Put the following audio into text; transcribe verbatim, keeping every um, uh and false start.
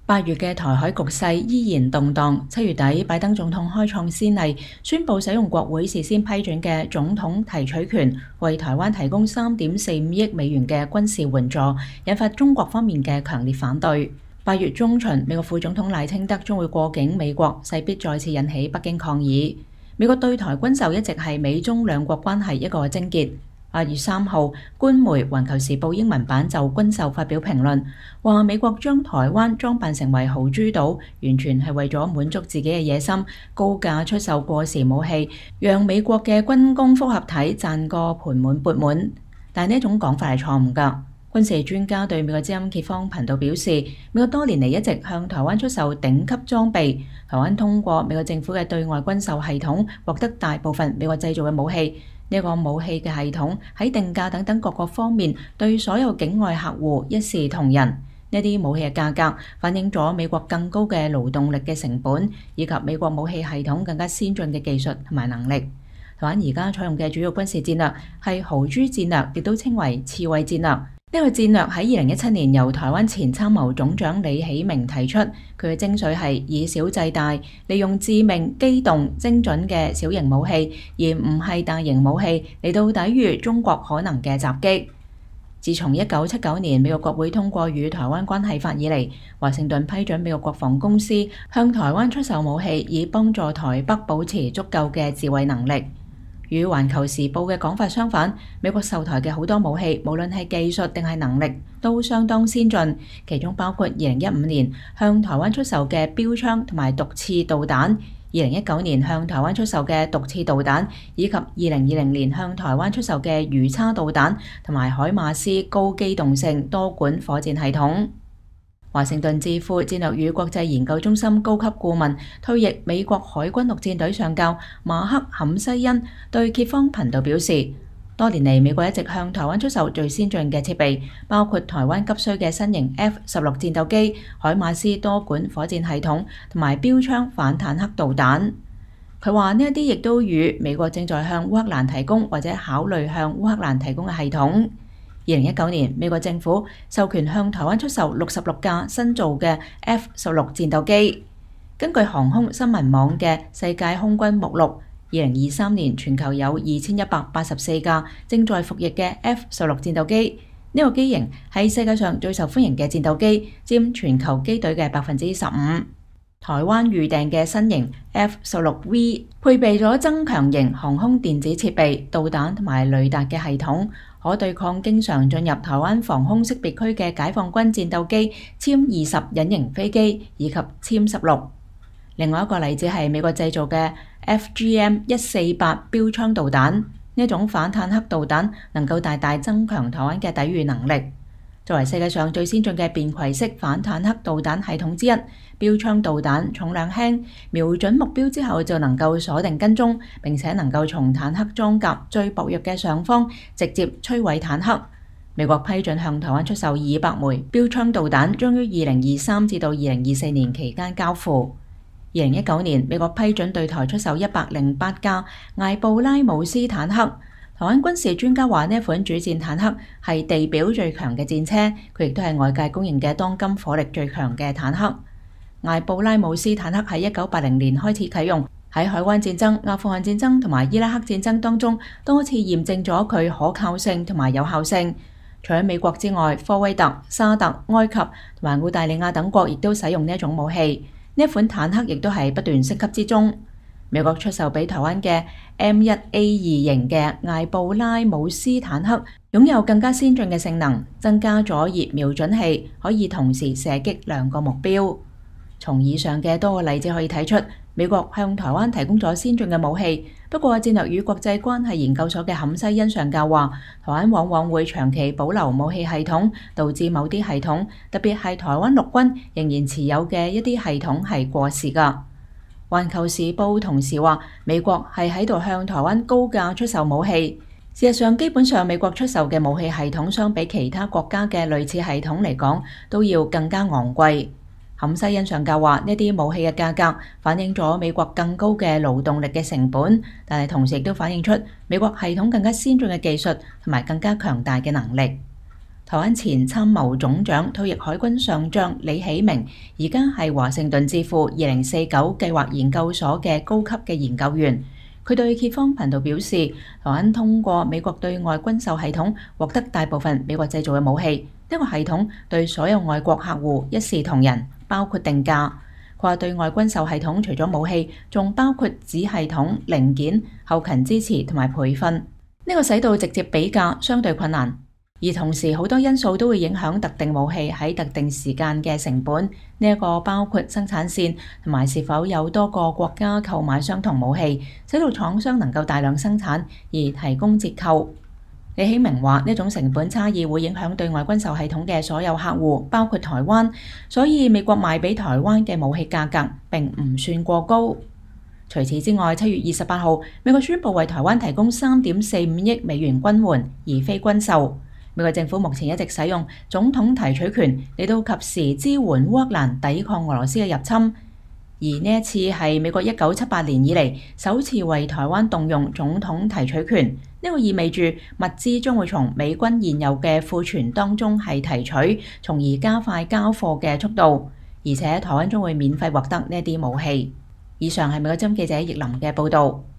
八月嘅台海局勢依然動盪，七月底拜登總統開創先例，宣布使用國會事先批准嘅總統提取權，為台灣提供三點四五億美元嘅軍事援助，引發中國方面嘅強烈反對。八月中旬，美國副總統賴清德將會過境美國，勢必再次引起北京抗議。美國對台軍售一直係美中兩國關係一個症結。八月三號，官媒《環球時報》英文版就軍售發表評論，話美國將台灣裝扮成為豪豬島，完全係為咗滿足自己嘅野心，高價出售過時武器，讓美國嘅軍工複合體賺個盤滿缽滿。但呢種講法係錯誤㗎。軍事專家對美國之音揭方頻道表示，美國多年嚟一直向台灣出售頂級裝備，台灣通過美國政府嘅對外軍售系統獲得大部分美國製造嘅武器。呢個武器嘅系統喺定價等等各個方面對所有境外客戶一視同仁。呢啲武器嘅價格反映咗美國更高嘅勞動力嘅成本，以及美國武器系統更加先進嘅技術同埋能力。台灣而家採用嘅主要軍事戰略係豪豬戰略，亦都稱為刺蝟戰略。呢個戰略喺二零一七年由台灣前參謀總長李喜明提出，佢嘅精髓係以小制大，利用致命、機動、精準嘅小型武器，而唔係大型武器嚟到抵禦中國可能嘅襲擊。自從一九七九年美國國會通過與台灣關係法以嚟，華盛頓批准美國國防公司向台灣出售武器，以幫助台北保持足夠嘅自衛能力。與環球時報嘅講法相反，美國售台嘅好多武器，無論係技術定係能力，都相當先進，其中包括二零一五年向台灣出售嘅標槍同埋毒刺導彈，二零一九年向台灣出售嘅毒刺導彈，以及二零二零年向台灣出售嘅魚叉導彈同埋海馬斯高機動性多管火箭系統。華盛頓智庫戰略與國際研究中心高級顧問、退役美國海軍陸戰隊上校馬克·坎西恩對揭方頻道表示，多年嚟美國一直向台灣出售最先進嘅設備，包括台灣急需嘅新型 F 十六戰鬥機、海馬斯多管火箭系統同埋標槍反坦克導彈。佢話呢一啲亦都與美國正在向烏克蘭提供或者考慮向烏克蘭提供嘅系統。二零一九年，美國政府授權向台灣出售六十六架新造嘅 F 十六戰鬥機。根據航空新聞網嘅世界空軍目錄，二零二三年全球有二千一百八十四架正在服役嘅 F 十六戰鬥機。呢、這個機型係世界上最受歡迎嘅戰鬥機，佔全球機隊嘅百分之十五。台灣預訂嘅新型 F 十六 V 配備咗增強型航空電子設備、導彈同埋雷達嘅系統，可對抗經常進入台灣防空識別區嘅解放軍戰鬥機殲二十隱形飛機以及殲十六。另外一個例子係美國製造嘅 F G M 一四八標槍導彈，呢一種反坦克導彈能夠大大增強台灣嘅抵禦能力。作為世界上最先進嘅便攜式反坦克導彈系統之一，標槍導彈重量輕，瞄準目標之後就能夠鎖定跟蹤，並且能夠從坦克裝甲最薄弱嘅上方直接摧毀坦克。美國批准向台灣出售二百枚標槍導彈，將於二零二三至到二零二四年期間交付。二零一九年，美國批准對台出售一百零八架艾布拉姆斯坦克。台灣軍事專家話呢款主戰坦克係地表最強嘅戰車，佢亦都係外界公認嘅當今火力最強嘅坦克。艾布拉姆斯坦克喺一九八零年開始啟用，喺海灣戰爭、阿富汗戰爭同埋伊拉克戰爭當中多次驗證咗佢可靠性同埋有效性。除咗美國之外，科威特、沙特、埃及同埋澳大利亞等國亦都使用呢一種武器。呢款坦克亦都係不斷升級之中。美國出售俾台灣嘅 M 一 A 二 型嘅艾布拉姆斯坦克，擁有更加先進嘅性能，增加咗熱瞄準器，可以同時射擊兩個目標。從以上嘅多個例子可以睇出，美國向台灣提供咗先進嘅武器。不過，戰略與國際關係研究所嘅坎西恩上校話，台灣往往會長期保留武器系統，導致某啲系統，特別係台灣陸軍仍然持有嘅一啲系統係過時㗎。環球時報同時話，美國係喺度向台灣高價出售武器。事實上，基本上美國出售嘅武器系統相比其他國家嘅類似系統嚟講，都要更加昂貴。坎西恩上校話，呢啲武器嘅價格反映咗美國更高嘅勞動力嘅成本，但係同時亦都反映出美國系統更加先進嘅技術同埋更加強大嘅能力。 台灣前參謀總長、退役海軍上將李喜明，而家係華盛頓智庫二零四九計劃研究所嘅高級嘅研究員。佢對揭方頻道表示，台灣通過美國對外軍售系統獲得大部分美國製造嘅武器，呢個系統對所有外國客戶一視同仁，包括定價。佢話對外軍售系統除咗武器，仲包括子系統、零件、後勤支持同埋培訓，呢個使到直接比價相對困難。而同時好多因素都會影響特定武器喺特定時間嘅成本，呢一個包括生產線同埋是否有多個國家購買相同武器，使到廠商能夠大量生產而提供折扣。李喜明話呢種成本差異會影響對外軍售系統嘅所有客戶，包括台灣，所以美國賣俾台灣嘅武器價格並唔算過高。除此之外，七月二十八號，美國宣布為台灣提供三點四五億美元軍援，而非軍售。美國政府目前一直使用總統提取權嚟到及時支援烏克蘭抵抗俄羅斯嘅入侵，而呢一次係美國一九七八年以嚟首次為台灣動用總統提取權，呢個意味住物資將會從美軍現有嘅庫存當中係提取，從而加快交貨嘅速度，而且台灣將會免費獲得呢啲武器。以上係美國之音記者葉林嘅報導。